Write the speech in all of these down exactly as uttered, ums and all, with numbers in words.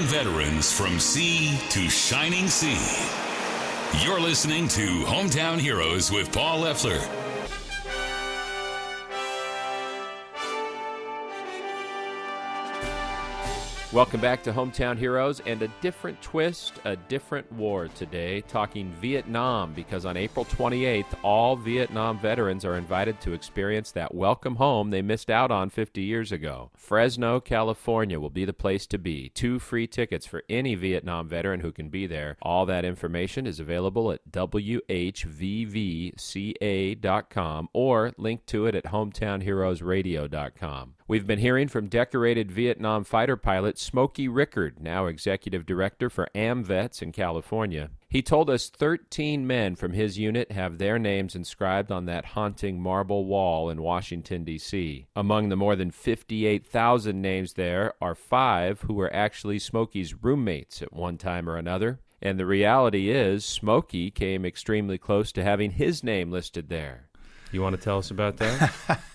veterans from sea to shining sea. You're listening to Hometown Heroes with Paul Leffler. Welcome back to Hometown Heroes, and a different twist, a different war today, talking Vietnam, because on April twenty-eighth, all Vietnam veterans are invited to experience that welcome home they missed out on fifty years ago. Fresno, California will be the place to be. Two free tickets for any Vietnam veteran who can be there. All that information is available at W H V V C A dot com or link to it at hometown heroes radio dot com. We've been hearing from decorated Vietnam fighter pilot Smokey Rickard, now executive director for AMVETS in California. He told us thirteen men from his unit have their names inscribed on that haunting marble wall in Washington, D C Among the more than fifty-eight thousand names there are five who were actually Smokey's roommates at one time or another. And the reality is, Smokey came extremely close to having his name listed there. You want to tell us about that?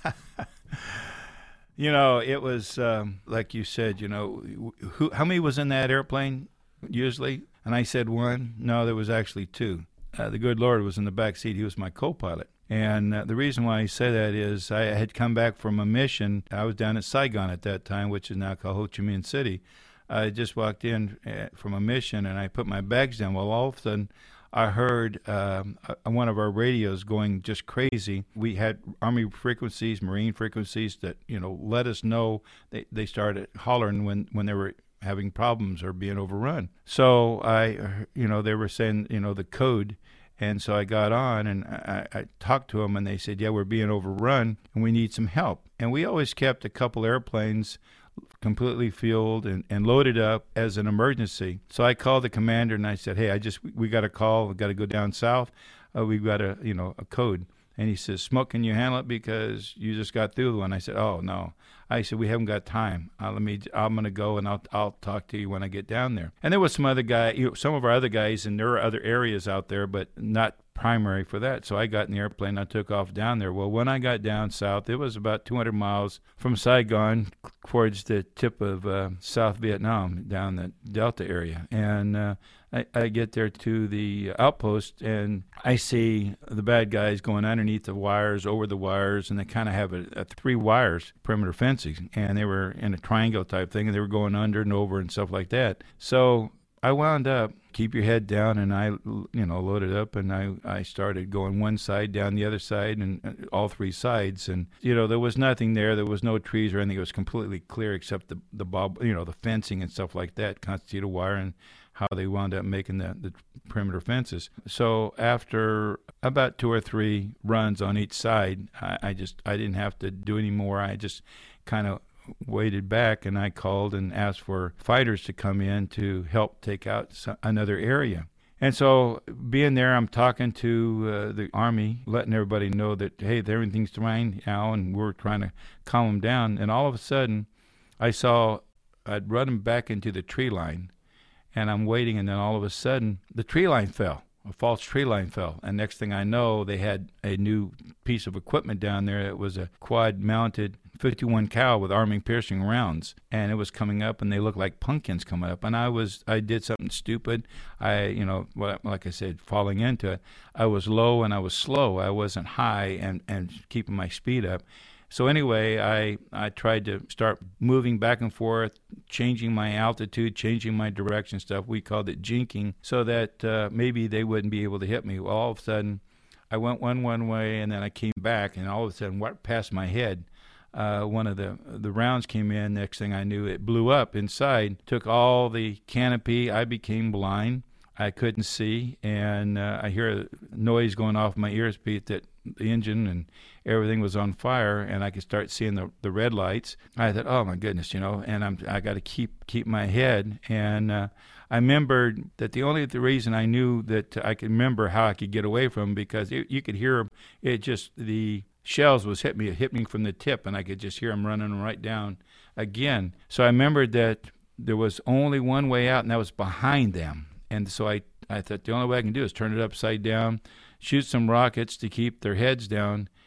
You know, it was, um, like you said, you know, who, how many was in that airplane usually? And I said one. No, there was actually two. Uh, the good Lord was in the back seat. He was my co-pilot. And uh, the reason why I say that is I had come back from a mission. I was down at Saigon at that time, which is now called Ho Chi Minh City. I just walked in uh, from a mission, and I put my bags down. Well, all of a sudden, I heard um, one of our radios going just crazy. We had Army frequencies, Marine frequencies that, you know, let us know. They they started hollering when, when they were having problems or being overrun. So I, you know, they were saying, you know, the code. And so I got on and I, I talked to them, and they said, yeah, we're being overrun and we need some help. And we always kept a couple airplanes completely fueled and, and loaded up as an emergency. So I called the commander and I said, hey, I just, we got a call. We got to go down south. Uh, we've got a, you know, a code. And he says, Smoke, can you handle it because you just got through the one? I said, oh, no. I said, we haven't got time. Uh, let me, I'm going to go and I'll, I'll talk to you when I get down there. And there was some other guy, you know, some of our other guys, and there are other areas out there, but not primary for that. So I got in the airplane and I took off down there. Well, when I got down south, it was about two hundred miles from Saigon towards the tip of uh, South Vietnam, down the Delta area. And uh, I, I get there to the outpost, and I see the bad guys going underneath the wires, over the wires, and they kind of have a, a three wires, perimeter fencing, and they were in a triangle type thing, and they were going under and over and stuff like that. So I wound up, keep your head down, and I, you know, loaded up, and I, I started going one side, down the other side, and all three sides. And, you know, there was nothing there. There was no trees or anything. It was completely clear except the, the bob, you know, the fencing and stuff like that, constituted wire, and how they wound up making the, the perimeter fences. So after about two or three runs on each side, I, I just, I didn't have to do any more. I just kind of waited back, and I called and asked for fighters to come in to help take out another area. And so being there, I'm talking to uh, the Army, letting everybody know that, hey, everything's fine now, and we're trying to calm them down. And all of a sudden, I saw, I'd run them back into the tree line, and I'm waiting, and then all of a sudden, the tree line fell. A false tree line fell. And next thing I know, they had a new piece of equipment down there. It was a quad-mounted fifty-one cal with arming-piercing rounds. And it was coming up, and they looked like pumpkins coming up. And I was, I did something stupid. I, you know, like I said, falling into it. I was low and I was slow. I wasn't high and, and keeping my speed up. So anyway, I, I tried to start moving back and forth, changing my altitude, changing my direction stuff. We called it jinking, so that uh, maybe they wouldn't be able to hit me. Well, all of a sudden, I went one one way, and then I came back, and all of a sudden, what past my head, uh, one of the the rounds came in. Next thing I knew, it blew up inside, took all the canopy. I became blind. I couldn't see, and uh, I hear a noise going off my ears, Pete, that the engine and everything was on fire, and I could start seeing the the red lights. I thought, oh my goodness, you know, and I'm I got to keep keep my head. And uh, I remembered that the only the reason I knew that I could remember how I could get away from, because it, you could hear them. It just the shells was hit me hit me from the tip, and I could just hear them running right down again. So I remembered that there was only one way out, and that was behind them. And so I, I thought the only way I can do is turn it upside down, shoot some rockets to keep their heads down,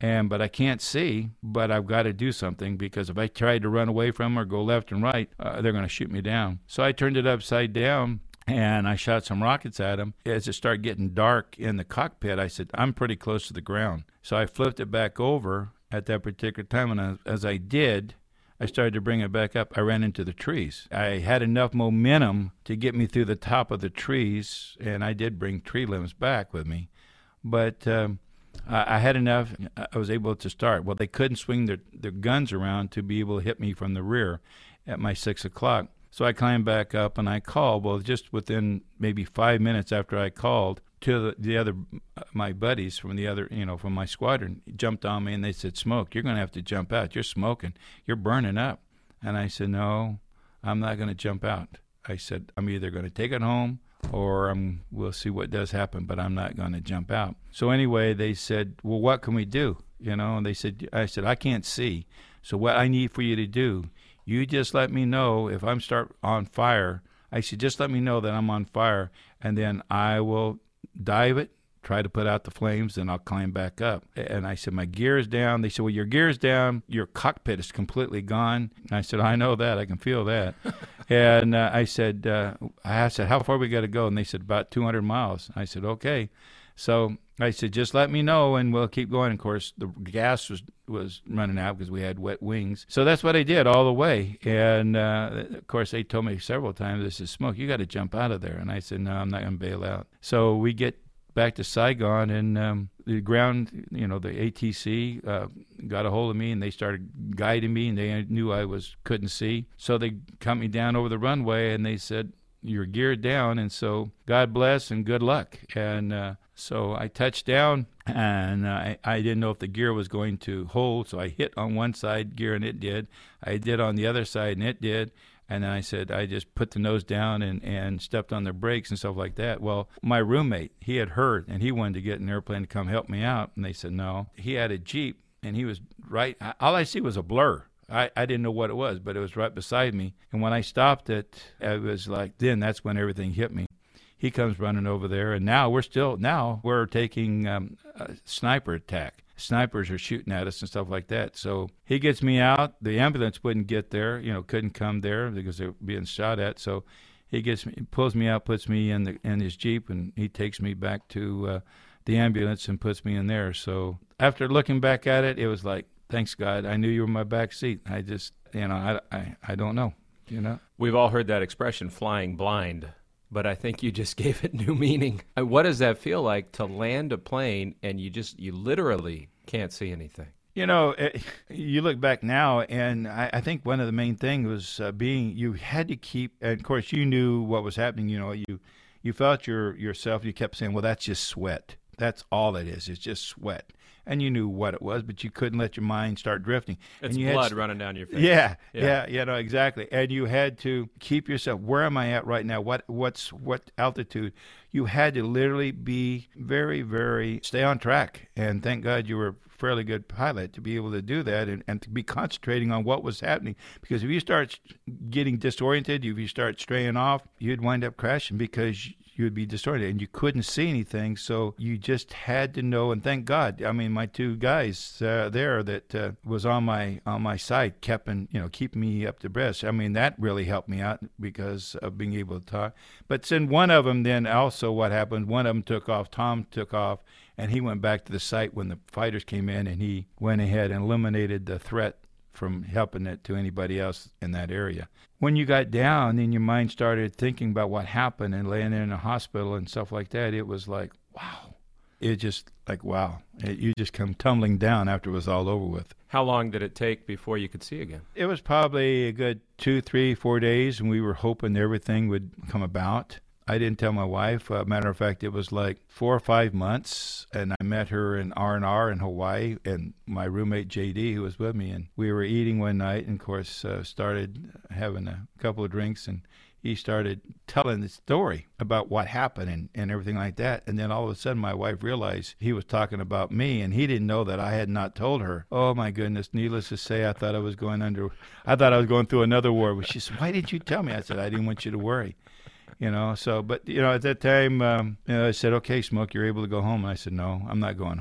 and but I can't see, but I've got to do something because if I try to run away from them or go left and right, uh, they're going to shoot me down. So I turned it upside down, and I shot some rockets at them. As it started getting dark in the cockpit, I said, I'm pretty close to the ground. So I flipped it back over at that particular time, and as, as I did, I started to bring it back up. I ran into the trees. I had enough momentum to get me through the top of the trees, and I did bring tree limbs back with me. But um, I, I had enough. I was able to start. Well, they couldn't swing their, their guns around to be able to hit me from the rear at my six o'clock. So I climbed back up, and I called. Well, just within maybe five minutes after I called, to the, the other, my buddies from the other, you know, from my squadron, jumped on me, and they said, Smoke, you're going to have to jump out. You're smoking. You're burning up. And I said, no, I'm not going to jump out. I said, I'm either going to take it home or I'm, we'll see what does happen, but I'm not going to jump out. So anyway, they said, well, what can we do? You know, and they said, I said, I can't see. So what I need for you to do, you just let me know if I'm start on fire. I said, just let me know that I'm on fire, and then I will dive it, try to put out the flames, and I'll climb back up. And I said, my gear is down. They said, well, your gear is down. Your cockpit is completely gone. And I said, I know that. I can feel that. and uh, I said, uh, I said, how far we got to go? And they said, about two hundred miles. I said, okay. So I said, just let me know, and we'll keep going. Of course, the gas was, was running out because we had wet wings. So that's what I did all the way. And, uh, of course, they told me several times, this is Smoke, you got to jump out of there. And I said, no, I'm not going to bail out. So we get back to Saigon, and um, the ground, you know, the A T C uh, got a hold of me, and they started guiding me, and they knew I was couldn't see. So they cut me down over the runway, and they said, you're geared down, and so God bless and good luck. And uh, so I touched down, and uh, I, I didn't know if the gear was going to hold, so I hit on one side gear, and it did. I did on the other side, and it did. And then I said, I just put the nose down and, and stepped on the brakes and stuff like that. Well, my roommate, he had heard, and he wanted to get an airplane to come help me out. And they said, no. He had a Jeep, and he was right. All I see was a blur. I, I didn't know what it was, but it was right beside me. And when I stopped it, it was like, then that's when everything hit me. He comes running over there, and now we're still, now we're taking um, a sniper attack. Snipers are shooting at us and stuff like that. So he gets me out. The ambulance wouldn't get there, you know, couldn't come there because they were being shot at. So he gets me, pulls me out, puts me in the in his Jeep, and he takes me back to uh, the ambulance and puts me in there. So after looking back at it, it was like, thanks God, I knew you were in my back seat. I just, you know, I, I, I don't know, you know. We've all heard that expression, flying blind. But I think you just gave it new meaning. What does that feel like to land a plane and you just, you literally can't see anything? You know, it, you look back now, and I, I think one of the main things was uh, being, you had to keep, and of course you knew what was happening, you know, you, you felt your yourself, you kept saying, well, that's just sweat. That's all it is. It's just sweat. And you knew what it was, but you couldn't let your mind start drifting. It's and you blood had, running down your face. Yeah, yeah, yeah, you know, exactly. And you had to keep yourself, where am I at right now? What, what's, what altitude? You had to literally be very, very, stay on track. And thank God you were a fairly good pilot to be able to do that and, and to be concentrating on what was happening. Because if you start getting disoriented, if you start straying off, you'd wind up crashing because you would be distorted and you couldn't see anything. So you just had to know, and thank God. I mean, my two guys uh, there that uh, was on my on my side kept, and, you know, keep me up to breast. I mean, that really helped me out because of being able to talk. But then one of them, then also what happened, one of them took off, Tom took off, and he went back to the site when the fighters came in, and he went ahead and eliminated the threat from helping it to anybody else in that area. When you got down and your mind started thinking about what happened and laying in a hospital and stuff like that, it was like, wow. It just like, wow. It, you just come tumbling down after it was all over with. How long did it take before you could see again? It was probably a good two, three, four days, and we were hoping everything would come about. I didn't tell my wife. Uh, matter of fact, it was like four or five months, and I met her in R and R in Hawaii, and my roommate J D, who was with me, and we were eating one night, and of course uh, started having a couple of drinks, and he started telling the story about what happened and, and everything like that. And then all of a sudden my wife realized he was talking about me, and he didn't know that I had not told her. Oh my goodness, needless to say, I thought I was going under, I thought I was going through another war. But she said, why didn't you tell me? I said, I didn't want you to worry. You know, so, but, you know, at that time, um, you know, I said, okay, Smoke, you're able to go home. And I said, no, I'm not going home.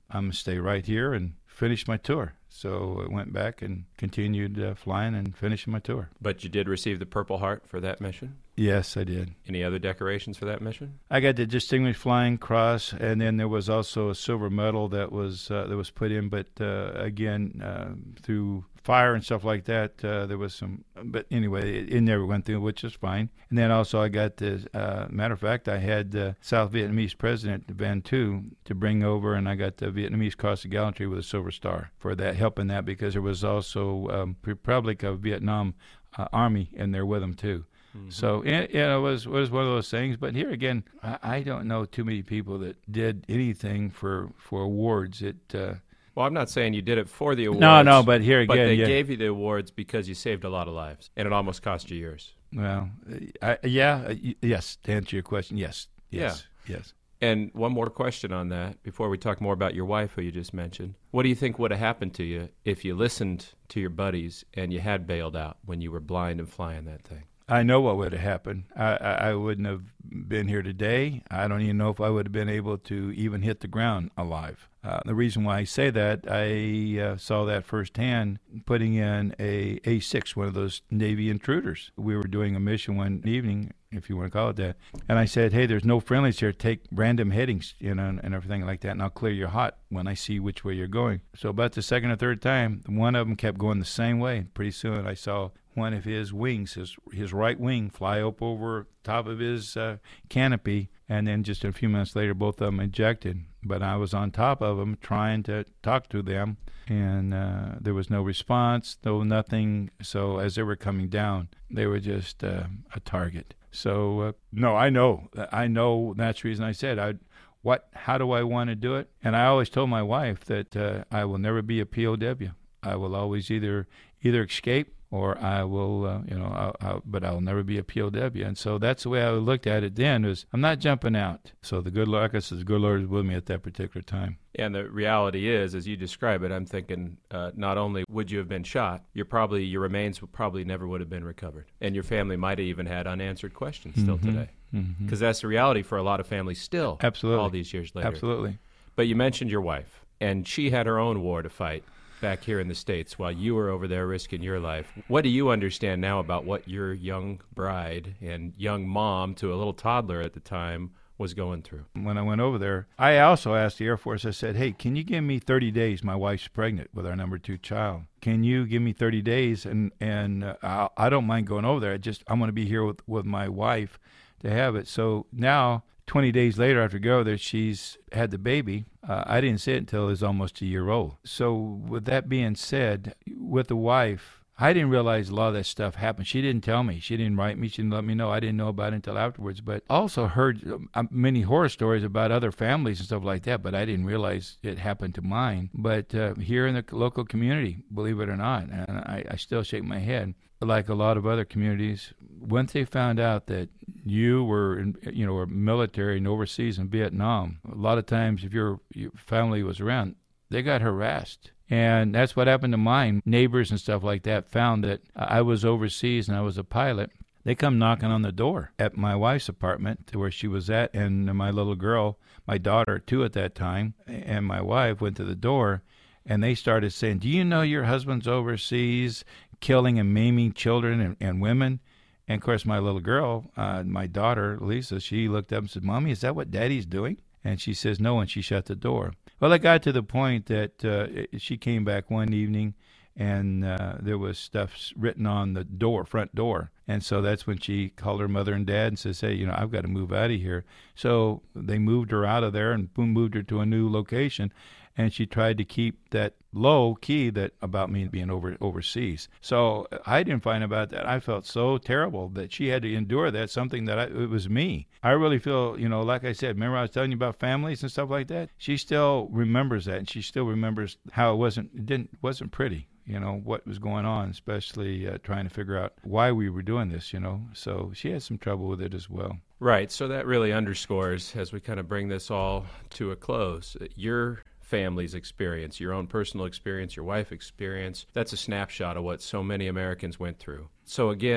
I'm going to stay right here and finish my tour. So I went back and continued uh, flying and finishing my tour. But you did receive the Purple Heart for that mission? Yes, I did. Any other decorations for that mission? I got the Distinguished Flying Cross, and then there was also a silver medal that was uh, that was put in. But uh, again, uh, through fire and stuff like that, uh, there was some. But anyway, it, it never went through, which is fine. And then also I got the. Uh, matter of fact, I had the South Vietnamese President Van Tu to bring over, and I got the Vietnamese Cross of Gallantry with a silver star for that, helping that, because there was also um, Republic of Vietnam uh, Army in there with them too. Mm-hmm. So it, you know, it was it was one of those things. But here again, I, I don't know too many people that did anything for for awards. It. Uh, well, I'm not saying you did it for the awards. No, no, but here again, but they yeah. gave you the awards because you saved a lot of lives, and it almost cost you yours. Well, I, yeah, uh, yes. To answer your question, yes, yes, yeah. yes. And one more question on that before we talk more about your wife, who you just mentioned. What do you think would have happened to you if you listened to your buddies and you had bailed out when you were blind and flying that thing? I know what would have happened. I, I, I wouldn't have been here today. I don't even know if I would have been able to even hit the ground alive. Uh, the reason why I say that, I uh, saw that firsthand putting in a A six, one of those Navy intruders. We were doing a mission one evening, if you want to call it that, and I said, hey, there's no friendlies here. Take random headings, you know, and, and everything like that, and I'll clear your hot when I see which way you're going. So about the second or third time, one of them kept going the same way. Pretty soon I saw one of his wings, his his right wing, fly up over top of his uh, canopy, and then just a few minutes later, both of them ejected. But I was on top of them trying to talk to them, and uh, there was no response, no nothing. So as they were coming down, they were just uh, a target. So uh, no, I know, I know. That's the reason I said, I, what? How do I want to do it? And I always told my wife that uh, I will never be a P O W. I will always either either escape, or I will, uh, you know, I'll, I'll, but I'll never be a P O W. And so that's the way I looked at it then, was I'm not jumping out. So the good Lord, like I said, the good Lord was with me at that particular time. And the reality is, as you describe it, I'm thinking uh, not only would you have been shot, you're probably, your remains would probably never would have been recovered. And your family might have even had unanswered questions still mm-hmm. today. Because mm-hmm. that's the reality for a lot of families still. Absolutely. All these years later. Absolutely. But you mentioned your wife, and she had her own war to fight back here in the States while you were over there risking your life. What do you understand now about what your young bride and young mom to a little toddler at the time was going through? When I went over there, I also asked the Air Force, I said, hey, can you give me thirty days? My wife's pregnant with our number two child. Can you give me thirty days? And, and uh, I, I don't mind going over there. I just, I'm going to be here with, with my wife to have it. So now, twenty days later after go there, she's had the baby. Uh, I didn't see it until it was almost a year old. So with that being said, with the wife, I didn't realize a lot of that stuff happened. She didn't tell me. She didn't write me. She didn't let me know. I didn't know about it until afterwards. But also heard uh, many horror stories about other families and stuff like that, but I didn't realize it happened to mine. But uh, here in the local community, believe it or not, and I, I still shake my head, like a lot of other communities, once they found out that you were, in, you know, were military and overseas in Vietnam, a lot of times if your, your family was around, they got harassed. And that's what happened to mine. Neighbors and stuff like that found that I was overseas and I was a pilot. They come knocking on the door at my wife's apartment to where she was at, and my little girl, my daughter, two at that time, and my wife went to the door, and they started saying, do you know your husband's overseas killing and maiming children and, and women? And, of course, my little girl, uh, my daughter, Lisa, she looked up and said, Mommy, is that what Daddy's doing? And she says, no, and she shut the door. Well, it got to the point that uh, she came back one evening, and uh, there was stuff written on the door, front door. And so that's when she called her mother and dad and says, hey, you know, I've got to move out of here. So they moved her out of there and boom, moved her to a new location. And she tried to keep that low key that about me being over overseas. So I didn't find about that. I felt so terrible that she had to endure that, something that I, it was me. I really feel, you know, like I said, remember I was telling you about families and stuff like that? She still remembers that, and she still remembers how it wasn't, it didn't, wasn't pretty, you know, what was going on, especially uh, trying to figure out why we were doing this, you know. So she had some trouble with it as well. Right. So that really underscores, as we kind of bring this all to a close, your family's experience, your own personal experience, your wife's experience. That's a snapshot of what so many Americans went through. So again,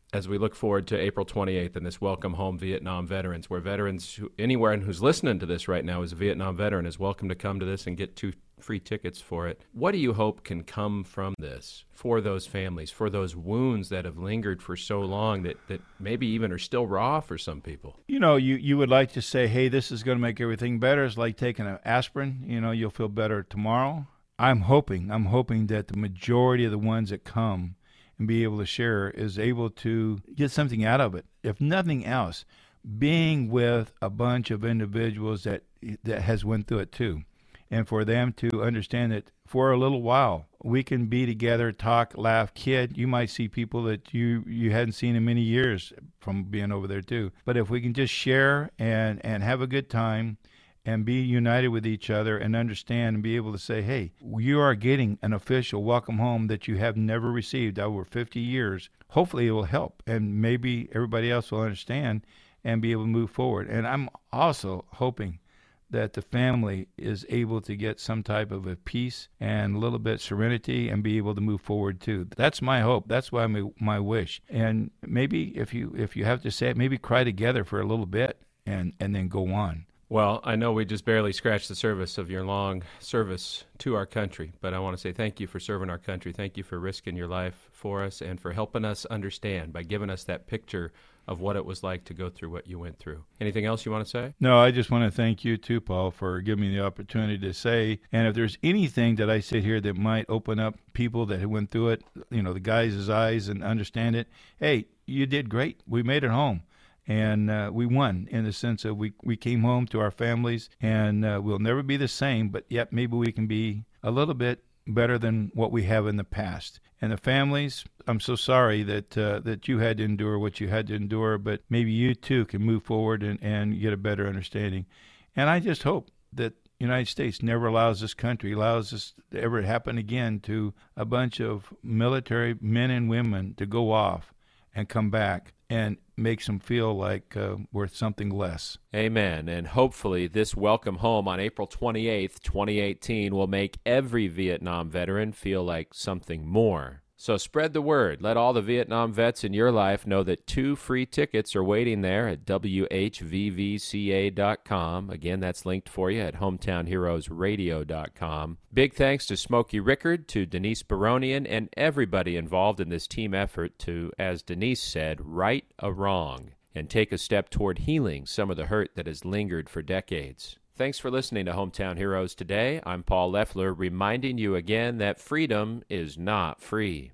as we look forward to April twenty-eighth and this Welcome Home Vietnam Veterans, where veterans, who, anyone who's listening to this right now is a Vietnam veteran, is welcome to come to this and get two free tickets for it. What do you hope can come from this for those families, for those wounds that have lingered for so long that, that maybe even are still raw for some people? You know, you, you would like to say, hey, this is going to make everything better. It's like taking an aspirin. You know, you'll feel better tomorrow. I'm hoping, I'm hoping that the majority of the ones that come and be able to share is able to get something out of it. If nothing else, being with a bunch of individuals that that has went through it too. And for them to understand that for a little while, we can be together, talk, laugh, kid. You might see people that you, you hadn't seen in many years from being over there too. But if we can just share and, and have a good time and be united with each other and understand and be able to say, hey, you are getting an official welcome home that you have never received over fifty years. Hopefully it will help, and maybe everybody else will understand and be able to move forward. And I'm also hoping that the family is able to get some type of a peace and a little bit serenity and be able to move forward too. That's my hope. That's why my, my wish. And maybe if you if you have to say it, maybe cry together for a little bit and, and then go on. Well, I know we just barely scratched the surface of your long service to our country, but I want to say thank you for serving our country. Thank you for risking your life for us and for helping us understand by giving us that picture of what it was like to go through what you went through. Anything else you want to say? No, I just want to thank you too, Paul, for giving me the opportunity to say. And if there's anything that I sit here that might open up people that went through it, you know, the guys' eyes and understand it, hey, you did great. We made it home. And uh, we won in the sense of we, we came home to our families, and uh, we'll never be the same, but yet maybe we can be a little bit better than what we have in the past. And the families, I'm so sorry that uh, that you had to endure what you had to endure, but maybe you too can move forward and, and get a better understanding. And I just hope that the United States never allows this country, allows this to ever happen again to a bunch of military men and women to go off and come back and makes them feel like uh, worth something less. Amen. And hopefully this welcome home on April twenty-eighth, twenty eighteen will make every Vietnam veteran feel like something more. So spread the word. Let all the Vietnam vets in your life know that two free tickets are waiting there at W H V V C A dot com. Again, that's linked for you at hometown heroes radio dot com. Big thanks to Smokey Rickard, to Denise Baronian, and everybody involved in this team effort to, as Denise said, right a wrong and take a step toward healing some of the hurt that has lingered for decades. Thanks for listening to Hometown Heroes today. I'm Paul Leffler, reminding you again that freedom is not free.